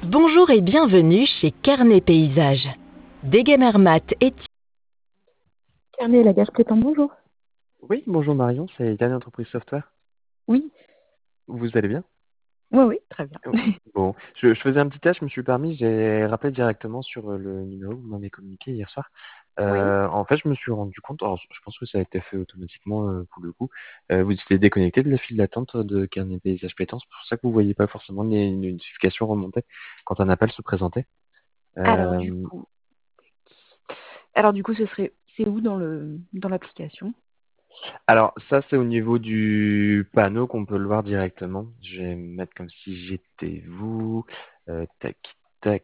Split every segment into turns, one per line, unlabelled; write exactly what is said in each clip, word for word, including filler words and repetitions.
Bonjour et bienvenue chez Carnet Paysage. Degemermat et
Carnet la gage prétend bonjour.
Oui, bonjour Marion, c'est Yann Entreprise Software.
Oui,
Vous allez bien?
oui, oui, très bien.
Oh, Bon, je, je faisais un petit test, je me suis permis, j'ai rappelé directement sur euh, le numéro que vous m'avez communiqué hier soir.
Oui.
Euh, en fait, je me suis rendu compte, alors je pense que ça a été fait automatiquement euh, pour le coup, euh, vous étiez déconnecté de la file d'attente de Carnet Paysage Pétance, c'est pour ça que vous voyez pas forcément les les notifications remonter quand un appel se présentait.
Alors du
Euh,
coup, alors du coup, ce serait, c'est où dans le dans l'application?
alors ça, c'est au niveau du panneau qu'on peut le voir directement. Je vais me mettre comme si j'étais vous. Euh, tac, tac.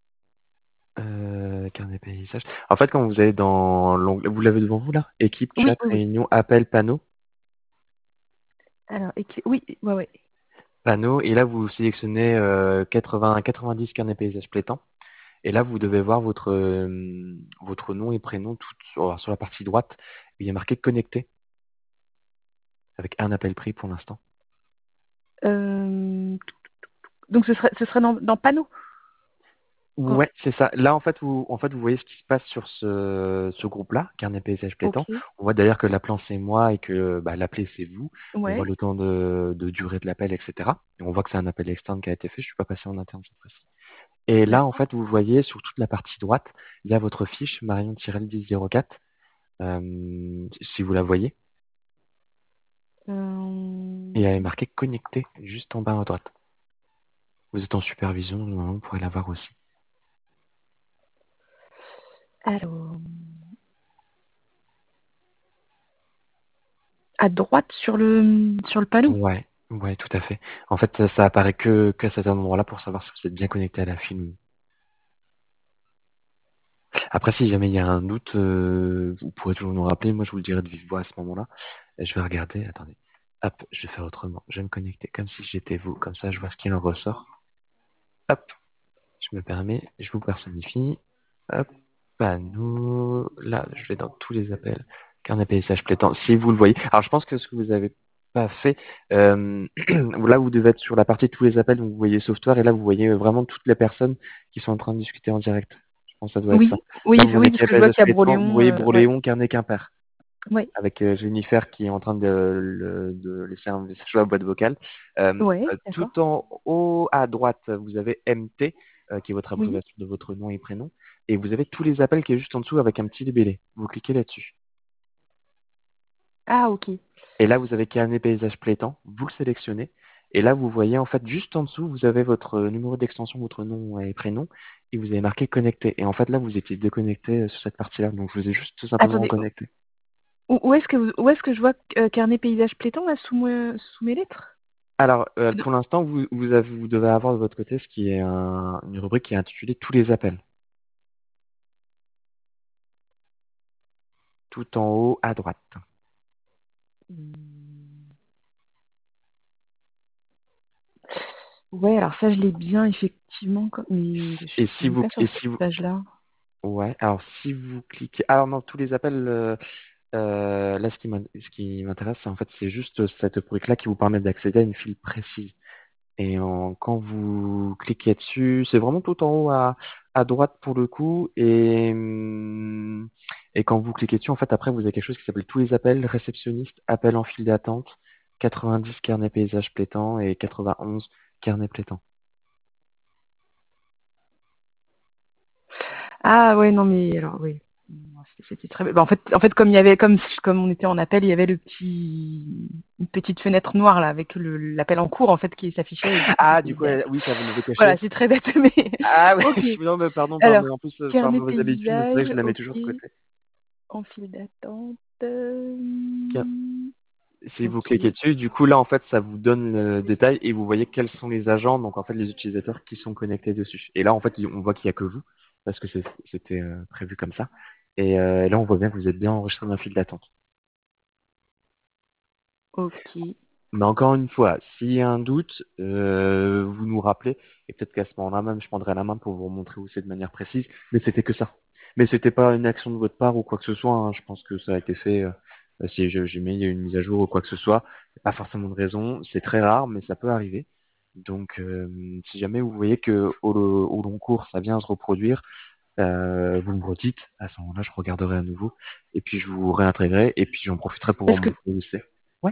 Euh, carnet paysage. En fait, quand vous allez dans l'onglet, vous l'avez devant vous là? Équipe,
Oui,
chat,
oui, oui.
réunion, appel, panneau.
Alors, écri- oui, ouais, ouais.
Panneau. Et là, vous sélectionnez euh, quatre-vingts, quatre-vingt-dix carnet paysage plétant. Et là, vous devez voir votre euh, votre nom et prénom tout sur, sur la partie droite. Il y a marqué connecté avec un appel pris pour l'instant.
Euh, donc ce serait, ce serait dans, dans panneau. Oh,
Ouais, c'est ça. Là, en fait, vous, en fait, vous voyez ce qui se passe sur ce, ce groupe-là, Carnet Paysage
ok.
Plétan. On voit d'ailleurs que l'appelant c'est moi et que bah, l'appelé c'est vous. On voit
Ouais.
le temps de, de durée de l'appel, et cetera. Et on voit que c'est un appel externe qui a été fait. Je suis pas passé en interne cette fois-ci. Et là, en
D'accord.
fait, vous voyez sur toute la partie droite, il y a votre fiche Marion-dix zéro quatre. Euh, si vous la voyez,
Euh,
et elle est marquée connecté juste en bas à droite. Vous êtes en supervision, normalement, vous pourrez la voir aussi.
alors, à droite sur le sur le panneau.
Ouais, ouais, tout à fait. En fait, ça, ça apparaît que qu'à cet endroit-là pour savoir si vous êtes bien connecté à la file. Après, si jamais il y a un doute, euh, vous pourrez toujours nous rappeler. Moi, je vous le dirai de vive voix à ce moment-là. Et je vais regarder. Attendez. Hop, je vais faire autrement. Je vais me connecter comme si j'étais vous. Comme ça, je vois ce qu'il en ressort. Hop, je me permets. Je vous personnifie. Hop, panneau. Là, je vais dans tous les appels. Carnet paysage plétant. Si vous le voyez. Alors, je pense que ce que vous avez pas fait, euh, là, vous devez être sur la partie de tous les appels. Donc, vous voyez software. Et là, vous voyez vraiment toutes les personnes qui sont en train de discuter en direct. Je pense que ça doit être ça.
Oui, oui,
Là, vous
oui, parce
mettez
que je vois
paysage
qu'il y a
plétant. Vous
Broléon.
voyez
Euh, ouais.
Bourléon, Carnet, Quimper.
Ouais.
Avec euh, Jennifer qui est en train de, le- de laisser un message sur la boîte vocale. Euh,
Ouais.
euh,
D'accord.
tout en haut à droite, vous avez M T, euh, qui est votre
Oui.
abréviation de votre nom et prénom. Et vous avez tous les appels qui est juste en dessous avec un petit libellé. Vous cliquez là-dessus.
Ah, ok.
Et là, vous avez carnet paysage plétant. Vous le sélectionnez. Et là, vous voyez, en fait, juste en dessous, vous avez votre numéro d'extension, votre nom et prénom. Et vous avez marqué connecté. Et en fait, là, vous étiez déconnecté euh, sur cette partie-là. Donc, je vous ai juste tout simplement
Attendez.
reconnecté.
Où, où est-ce que vous- où est-ce que je vois euh, carnet paysage pléton là sous, moi- sous mes lettres?
Alors, euh,
Non.
pour l'instant, vous, vous, avez- vous devez avoir de votre côté ce qui est un- une rubrique qui est intitulée Tous les appels, tout en haut à droite.
Hmm. Ouais, alors ça je l'ai bien effectivement, comme- mais je
Et
suis
si
même
vous,
pas sur
et
cette
si vous,
page-là.
ouais, alors si vous cliquez, alors non, tous les appels, euh, euh, là, ce qui m'in- ce qui m'intéresse, c'est en fait, c'est juste cette rubrique-là qui vous permet d'accéder à une file précise. Et en- quand vous cliquez dessus, c'est vraiment tout en haut à, à droite pour le coup. Et, hum, et quand vous cliquez dessus, en fait, après, vous avez quelque chose qui s'appelle tous les appels, réceptionnistes, appels en file d'attente, quatre-vingt-dix carnet paysage plétant et quatre-vingt-onze carnet plétant.
Ah ouais, non mais alors oui. Non, c'était c'était très. Bah, en fait, en fait, comme il y avait, comme comme on était en appel, il y avait le petit, une petite fenêtre noire là avec le l'appel en cours en fait qui s'affichait et du coup
Ah,
c'était.
du coup, euh, oui, ça vous l'avez
Voilà,
caché.
c'est très bête mais
Ah, ouais,
ok.
non, mais pardon,
Alors
pardon. En plus, euh, par
carnet
mauvaise habitude, mais c'est vrai que
paysage,
je la mets toujours de
ok.
côté.
En file d'attente. euh,
Si vous
Ok.
cliquez dessus, du coup là en fait ça vous donne le détail et vous voyez quels sont les agents, donc en fait les utilisateurs qui sont connectés dessus. Et là en fait on voit qu'il n'y a que vous, parce que c'est- c'était euh, prévu comme ça. Et euh, là on voit bien que vous êtes bien enregistré dans le fil d'attente.
Ok.
Mais encore une fois, s'il y a un doute, euh, vous nous rappelez, et peut-être qu'à ce moment-là même je prendrai la main pour vous remontrer où c'est de manière précise, mais c'était que ça. Mais c'était pas une action de votre part ou quoi que ce soit, hein. Je pense que ça a été fait, euh, si je- j'ai mis une mise à jour ou quoi que ce soit, pas forcément de raison, c'est très rare, mais ça peut arriver. Donc, euh, si jamais vous voyez que au, au long cours, ça vient se reproduire, euh, vous me redites. À ce moment-là, je regarderai à nouveau et puis je vous réintégrerai et puis j'en profiterai pour vous
Parce que
montrer où c'est. Ouais.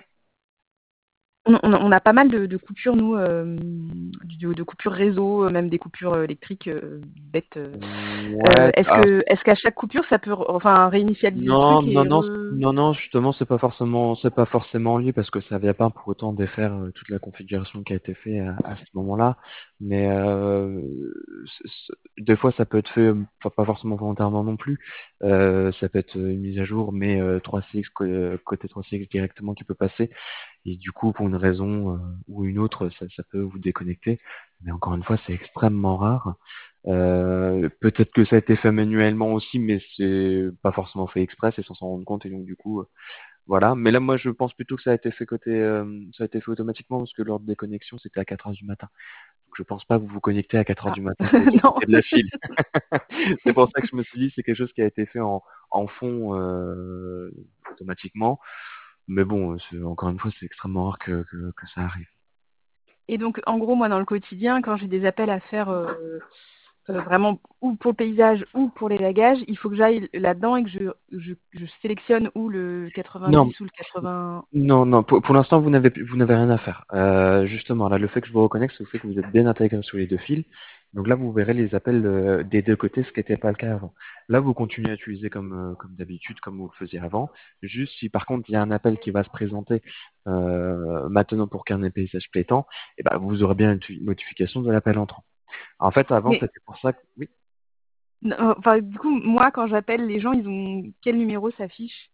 on, on a, on a pas mal de, de coupures, nous, euh, de, de coupures réseau, euh, même des coupures euh, électriques euh, bêtes. euh. Euh,
Ouais.
est-ce
Alors,
que, est-ce qu'à chaque coupure, ça peut, re- enfin, réinitialiser le
non,
truc
non,
et
non,
re...
non, non, justement, c'est pas forcément, c'est pas forcément lié parce que ça vient pas pour autant défaire euh, toute la configuration qui a été faite à, à ce moment-là. Mais euh, c'est- c'est- des fois, ça peut être fait, euh, enfin, pas forcément volontairement non plus. Euh, ça peut être une mise à jour, mais euh, trois C X co- euh, côté trois C X directement qui peut passer. Et du coup, pour une raison euh, ou une autre, ça, ça peut vous déconnecter. Mais encore une fois, c'est extrêmement rare. Euh, peut-être que ça a été fait manuellement aussi, mais c'est pas forcément fait exprès, c'est sans s'en rendre compte. Et donc du coup, euh, voilà. Mais là, moi, je pense plutôt que ça a été fait côté, euh, ça a été fait automatiquement parce que l'ordre des connexions, c'était à quatre heures du matin. Donc je pense pas que vous vous connectez à quatre heures
Ah.
du matin sur l'autre
Non.
côté de la file. C'est pour ça que je me suis dit, c'est quelque chose qui a été fait en, en fond euh, automatiquement. Mais bon, c'est- encore une fois, c'est extrêmement rare que, que, que ça arrive.
Et donc, en gros, moi, dans le quotidien, quand j'ai des appels à faire euh, euh, vraiment ou pour le paysage ou pour les lagages, il faut que j'aille là-dedans et que je, je, je sélectionne ou le
Non,
quatre-vingt-dix ou le quatre-vingts.
non, non. Pour, pour l'instant, vous n'avez vous n'avez rien à faire. Euh, justement, là, le fait que je vous reconnecte, c'est le fait que vous êtes bien intégré sur les deux fils. Donc là, vous verrez les appels euh, des deux côtés, ce qui n'était pas le cas avant. Là, vous continuez à utiliser comme euh, comme d'habitude, comme vous le faisiez avant. Juste si par contre il y a un appel qui va se présenter euh, maintenant pour carnet paysage plétant, et ben vous aurez bien une notification de l'appel entrant. En fait, avant,
Mais
c'était pour ça que oui.
non, enfin, du coup, moi, quand j'appelle, les gens, ils ont quel numéro s'affiche?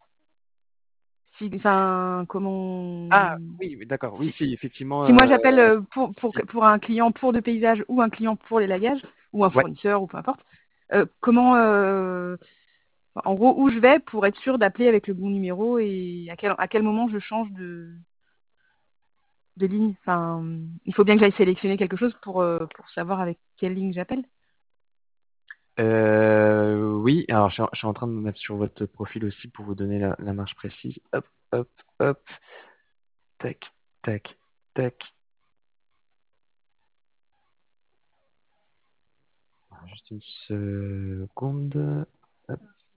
Si, enfin, comment
Ah oui, oui, d'accord. Oui,
si,
si, effectivement.
si moi
Euh,
j'appelle euh, pour, pour,
si.
pour un client pour de paysage ou un client pour les lagages, ou un
Ouais.
fournisseur, ou peu importe, euh, comment, euh, en gros, où je vais pour être sûr d'appeler avec le bon numéro et à quel, à quel moment je change de, de ligne. Enfin, il faut bien que j'aille sélectionner quelque chose pour, euh, pour savoir avec quelle ligne j'appelle.
Euh, oui, alors je suis, en, je suis en train de me mettre sur votre profil aussi pour vous donner la, la marge précise. Hop, hop, hop, tac, tac, tac. Alors, juste une seconde. Hop,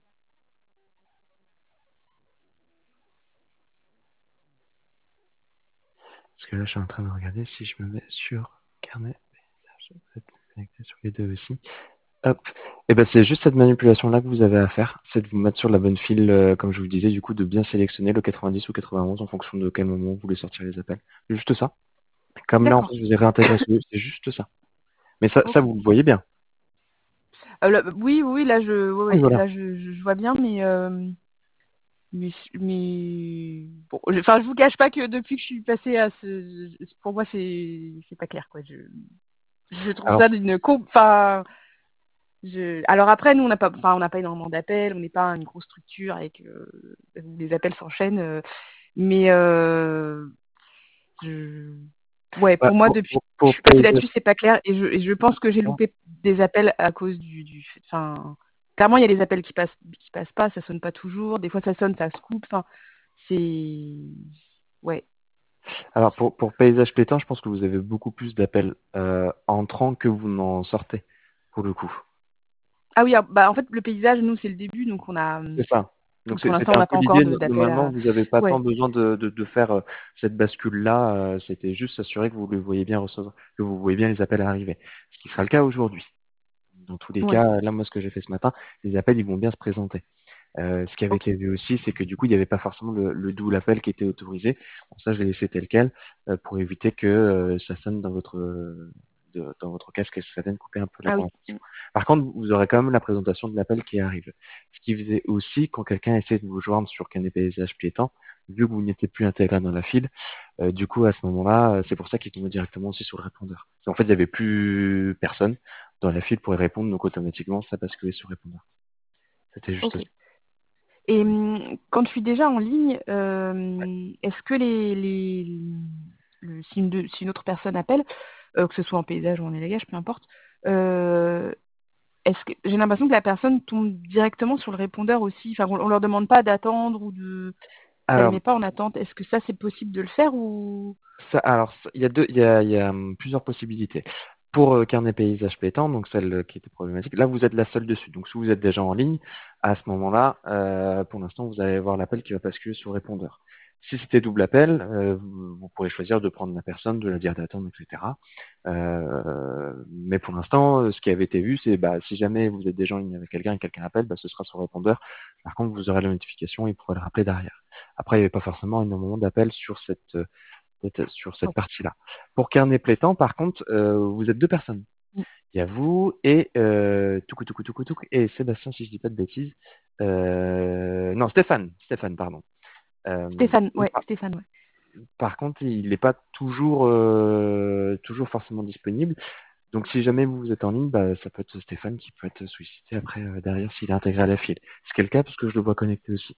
parce que là, je suis en train de regarder si je me mets sur carnet. Vous êtes connecté sur les deux aussi. Hop. Et ben c'est juste cette manipulation-là que vous avez à faire, c'est de vous mettre sur la bonne file, euh, comme je vous le disais, du coup, de bien sélectionner le quatre-vingt-dix ou quatre-vingt-onze en fonction de quel moment vous voulez sortir les appels. Juste ça. Comme là, en fait,
D'accord.
je vous ai réintégré sur c'est juste ça. Mais ça, ça,
Ok.
vous le voyez bien.
Euh, là, oui, oui, là je, ouais,
Oui,
ouais,
voilà.
là je, je, je vois bien, mais, euh, mais, mais bon, je- enfin, je vous cache pas que depuis que je suis passée à ce, pour moi c'est, c'est pas clair, quoi. Je, je trouve
Alors,
ça d'une, com- enfin, je, alors après, nous on n'a pas, enfin, on n'a pas énormément d'appels, on n'est pas une grosse structure avec euh, où les appels s'enchaînent, euh, mais euh, je, ouais,
bah,
pour moi
pour,
depuis
pour,
que je
pour
suis passée
paysage
là-dessus, c'est pas clair, et je, et je pense que j'ai
plétant,
loupé des appels à cause du, du, enfin. Clairement, il y a des appels qui passent, qui passent pas, ça sonne pas toujours. Des fois, ça sonne, ça se coupe. Enfin, c'est, ouais.
alors pour, pour paysage plétant, je pense que vous avez beaucoup plus d'appels euh, entrants que vous n'en sortez, pour le coup.
Ah oui, ah, bah en fait, le paysage, nous, c'est le début, donc on a,
C'est ça. Donc
donc
c'est-
pour l'instant,
c'était
on
un
n'a
peu
pas encore
l'idée.
de-
no-
d'appel
Normalement,
à.
vous n'avez pas tant
Ouais.
besoin de, de, de faire euh, cette bascule-là. euh, C'était juste s'assurer que vous le voyez bien recevoir, que vous voyez bien les appels arriver. Ce qui sera le cas aujourd'hui. Dans tous les
Ouais.
cas, là, moi, ce que j'ai fait ce matin, les appels, ils vont bien se présenter. Euh, ce qui avait
Ok.
été vu aussi, c'est que du coup, il n'y avait pas forcément le, le double appel qui était autorisé. Bon, ça, je l'ai laissé tel quel euh, pour éviter que euh, ça sonne dans votre euh, de- dans votre casque et que ça vienne couper un peu la
Ah oui.
conversation. Par contre, vous aurez quand même la présentation de l'appel qui arrive. Ce qui faisait aussi, quand quelqu'un essaie de vous joindre sur Canet Paysage Piétant, vu que vous n'étiez plus intégré dans la file, euh, du coup, à ce moment-là, euh, c'est pour ça qu'il tombait directement aussi sur le répondeur. En fait, il n'y avait plus personne dans la file pour y répondre, donc automatiquement, ça basculait sur répondeur. C'était juste
Ok.
ça.
Et hum, quand je suis déjà en ligne, euh, est-ce que les, les, le, si, une, de- si une autre personne appelle, euh, que ce soit en paysage ou en élagage, peu importe, euh, est-ce que j'ai l'impression que la personne tombe directement sur le répondeur aussi. Enfin, on, on leur demande pas d'attendre ou de. ça les
Alors,
met pas en attente. Est-ce que ça, c'est possible de le faire ou...
ça, alors, ça- il y a deux, il y a, il y a hum, plusieurs possibilités. Pour euh, carnet paysage pétant, donc celle euh, qui était problématique, là vous êtes la seule dessus. Donc si vous êtes déjà en ligne, à ce moment-là, euh, pour l'instant, vous allez avoir l'appel qui va basculer sur répondeur. Si c'était double appel, euh, vous, vous pourrez choisir de prendre la personne, de la dire d'attendre, et cetera. Euh, mais pour l'instant, euh, ce qui avait été vu, c'est bah, si jamais vous êtes déjà en ligne avec quelqu'un et quelqu'un appelle, bah, ce sera sur répondeur. Par contre, vous aurez la notification et il pourra le rappeler derrière. Après, il n'y avait pas forcément énormément d'appels sur cette euh, cette- sur cette
Ouais.
partie-là. Pour carnet plétant, par contre, euh, vous êtes deux personnes.
Mm.
Il y a vous et euh, toucou, toucou, toucou, toucou, et Sébastien, si je dis pas de bêtises. Euh, non, Stéphane, Stéphane, pardon. Euh,
Stéphane,
lui,
ouais,
par,
Stéphane, ouais.
par contre, il n'est pas toujours, euh, toujours forcément disponible. Donc, si jamais vous êtes en ligne, bah, ça peut être Stéphane qui peut être sollicité après euh, derrière s'il est intégré à la file. C'est le cas parce que je le vois connecté aussi.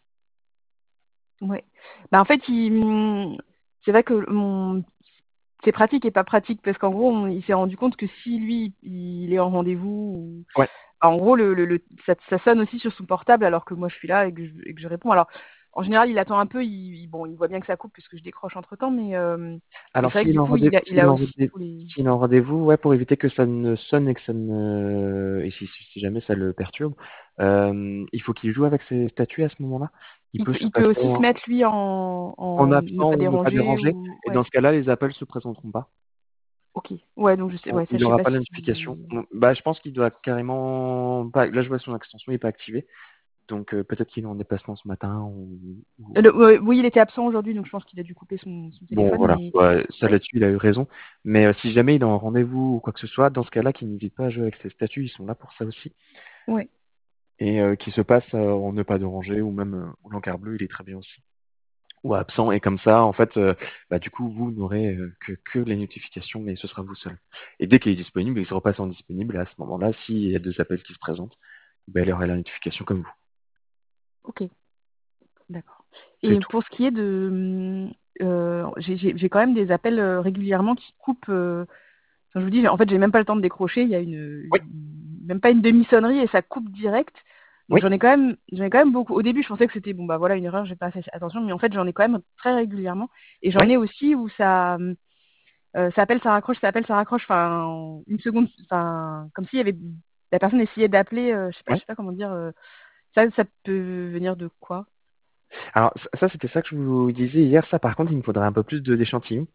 Ouais. Bah, en fait, il... mm, c'est vrai que mon... c'est pratique et pas pratique parce qu'en gros, on- il s'est rendu compte que si lui, il est en rendez-vous, ou...
Ouais.
bah, en gros, le, le, le- ça, ça sonne aussi sur son portable alors que moi je suis là et que je, et que je réponds. Alors, en général, il attend un peu, il, il- bon, il voit bien que ça coupe puisque je décroche entre temps, mais, euh, mais
Alors,
c'est vrai que
s'il est
du
en
coup, il
rendez-
a, il
s'il est
a
en
aussi
rendez-
tous les.
s'il est en rendez-vous, ouais, pour éviter que ça ne sonne et que ça ne, et si, si si jamais ça le perturbe, euh, il faut qu'il joue avec ses statuts à ce moment-là. Il
Il
peut
peut,
se
il peut
passer
aussi se
en,
mettre lui en,
en
en ne
absent
pas
ou ne pas
déranger
déranger.
ou
Et dans
ouais.
ce cas-là, les appels se présenteront pas.
Ok. Ouais, donc je sais,
On-
ouais, ça
il
je sais
n'aura
pas
pas la
si.
notification. Bon, bah, je pense qu'il doit carrément pas. Là, je vois son extension, il n'est pas activé. Donc, euh, peut-être qu'il est en déplacement ce matin ou,
Euh,
ou-
le- ouais, oui, il était absent aujourd'hui, donc je pense qu'il a dû couper son, son
Bon,
téléphone,
voilà.
mais
Ouais, ça
ouais,
là-dessus, il a eu raison. Mais euh, si jamais il est en rendez-vous ou quoi que ce soit, dans ce cas-là, qu'il n'hésite pas à jouer avec ses statuts, ils sont là pour ça aussi.
ouais,
Et euh, qui se passe euh, en ne pas déranger ou même euh, ou l'encart bleu, il est très bien aussi. Ou absent. Et comme ça, en fait, euh, bah, du coup, vous n'aurez euh, que, que les notifications, mais ce sera vous seul. Et dès qu'il est disponible, il se repasse en disponible. Et à ce moment-là, s'il y a deux appels qui se présentent, bah, il aura la notification comme vous.
ok, d'accord.
C'est
Et
tout.
pour ce qui est de, hum, euh, j'ai j'ai- j'ai quand même des appels euh, régulièrement qui coupent. euh, Enfin, je vous dis, j'ai- en fait, j'ai même pas le temps de décrocher. Il y a une,
Oui,
une- même pas une demi-sonnerie et ça coupe direct. Donc
oui,
j'en ai quand même, j'en ai quand même beaucoup. Au début, je pensais que c'était bon, bah voilà, une erreur, j'ai pas fait attention, mais en fait, j'en ai quand même très régulièrement. Et j'en
oui,
ai aussi où ça, euh, ça appelle, ça raccroche, ça appelle, ça raccroche. Enfin, en une seconde, enfin, comme s'il y avait la personne essayait d'appeler. euh, je sais pas,
oui.
je sais pas comment dire. euh, ça, ça peut venir de quoi?
Alors ça, ça, c'était ça que je vous disais hier. Ça, par contre, il me faudrait un peu plus de d'échantillons.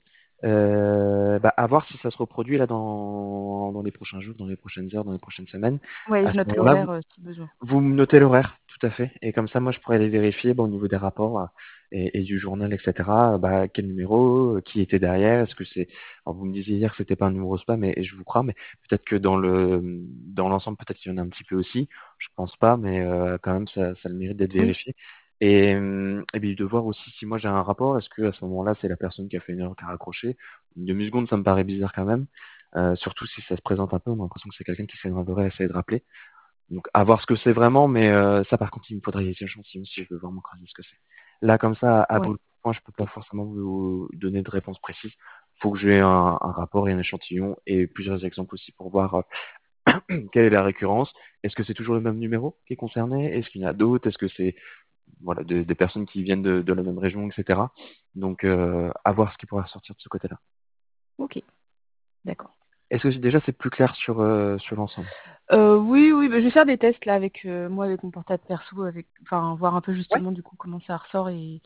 Euh, bah, à voir si ça se reproduit là dans, dans les prochains jours, dans les prochaines heures, dans les prochaines semaines.
Ouais,
À
je
ce
note
moment-là,
l'horaire
vous,
euh, si besoin.
vous me notez l'horaire, tout à fait. Et comme ça, moi, je pourrais aller vérifier bah, au niveau des rapports euh, et, et du journal, et cetera. Bah, quel numéro, euh, qui était derrière, est-ce que c'est. Alors, vous me disiez hier que c'était pas un numéro spam, et, et je vous crois, mais peut-être que dans le dans l'ensemble, peut-être qu'il y en a un petit peu aussi. Je pense pas, mais euh, quand même, ça, ça a le mérite d'être
Oui,
vérifié. Et, euh, et puis de voir aussi si moi j'ai un rapport, est-ce que à ce moment-là c'est la personne qui a fait une erreur qui a raccroché. Une demi-seconde, ça me paraît bizarre quand même. Euh, surtout si ça se présente un peu, on a l'impression que c'est quelqu'un qui s'énerverait à essayer de rappeler. Donc à voir ce que c'est vraiment, mais euh, ça par contre il me faudrait des échantillons si je veux vraiment creuser ce que c'est. Là comme ça, à
ouais,
brûle pour point, je peux pas
ok,
forcément vous donner de réponse précise. Faut que j'ai un, un rapport et un échantillon et plusieurs exemples aussi pour voir euh, quelle est la récurrence. Est-ce que c'est toujours le même numéro qui est concerné? Est-ce qu'il y en a d'autres? Est-ce que c'est voilà des, des personnes qui viennent de, de la même région, et cetera. Donc euh, à voir ce qui pourra ressortir de ce côté-là.
ok, d'accord.
Est-ce que déjà c'est plus clair sur euh, sur l'ensemble?
Euh, oui, oui, bah, je vais faire des tests là avec euh, moi, avec mon portable perso, avec, enfin, voir un peu
Ouais.
justement du coup comment ça ressort et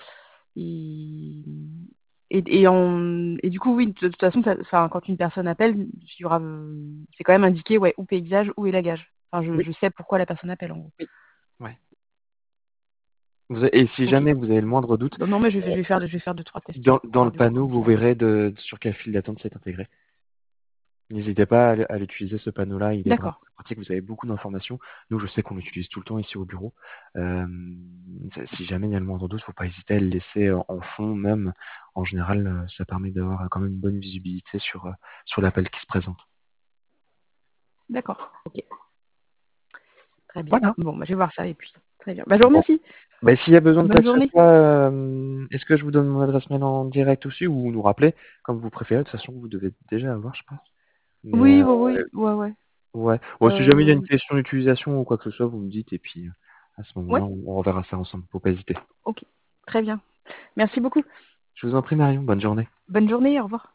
et et, et, en, et du coup, oui, de, de toute façon, ça, enfin, quand une personne appelle, il y aura, euh, c'est quand même indiqué, ouais, où paysage, où élagage. Enfin, je,
Oui.
je sais pourquoi la personne appelle en gros.
Oui. Ouais. Vous avez- et si
Ok.
jamais vous avez le moindre doute,
Non, non, mais je vais, je vais faire, je vais faire deux trois tests
dans,
pour
dans le
voir du coup
panneau,
comment
vous
ça.
verrez de, sur quel fil d'attente c'est intégré. N'hésitez pas à, l- à l'utiliser, ce panneau-là, il est vraiment
D'accord.
très pratique, vous avez beaucoup d'informations. Nous, je sais qu'on l'utilise tout le temps ici au bureau. Euh, si jamais il y a le moindre doute, faut pas hésiter à le laisser en en fond, même. En général, euh, ça permet d'avoir quand même une bonne visibilité sur, euh, sur l'appel qui se présente.
D'accord. Ok. Très bien.
Voilà.
Bon, bah, je vais voir ça et puis très bien. Bah, je vous
Bon.
remercie.
Ben, s'il y a besoin de quoi
Bonne
que ce
journée.
soit, euh, est-ce que je vous donne mon adresse mail en direct aussi ou nous rappeler, comme vous préférez, de toute façon, vous devez déjà avoir, je pense. Mais
Oui,
euh,
oui, oui, ouais, ouais.
ouais. Bon, si jamais il y a une
Euh,
question d'utilisation ou quoi que ce soit, vous me dites et puis euh, à ce
ouais.
moment-là, on, on reverra ça ensemble. Faut pas hésiter.
Ok. Très bien. Merci beaucoup.
Je vous en prie, Marion. Bonne journée.
Bonne journée, au revoir.